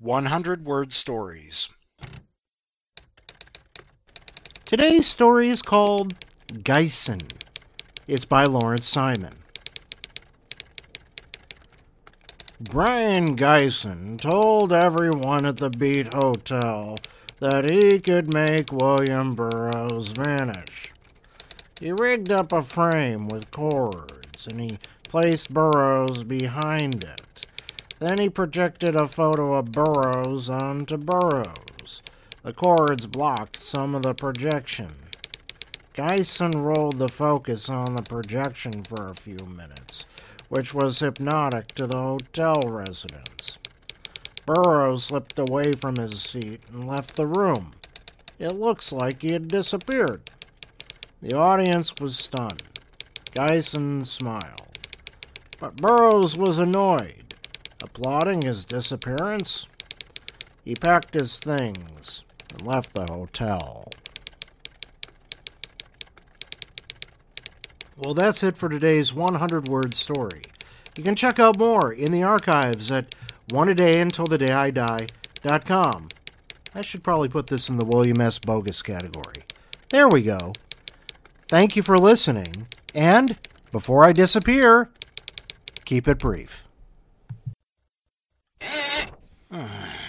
100-word stories. Today's story is called Geisen. It's by Lawrence Simon. Brian Geisen told everyone at the Beat Hotel that he could make William Burroughs vanish. He rigged up a frame with cords, and he placed Burroughs behind it. Then he projected a photo of Burroughs onto Burroughs. The cords blocked some of the projection. Geisen rolled the focus on the projection for a few minutes, which was hypnotic to the hotel residents. Burroughs slipped away from his seat and left the room. It looks like he had disappeared. The audience was stunned. Geisen smiled. But Burroughs was annoyed. Applauding his disappearance, he packed his things and left the hotel. Well, that's it for today's 100-word story. You can check out more in the archives at oneadayuntilthedayidie.com. I should probably put this in the William S. Bogus category. There we go. Thank you for listening, and before I disappear, keep it brief.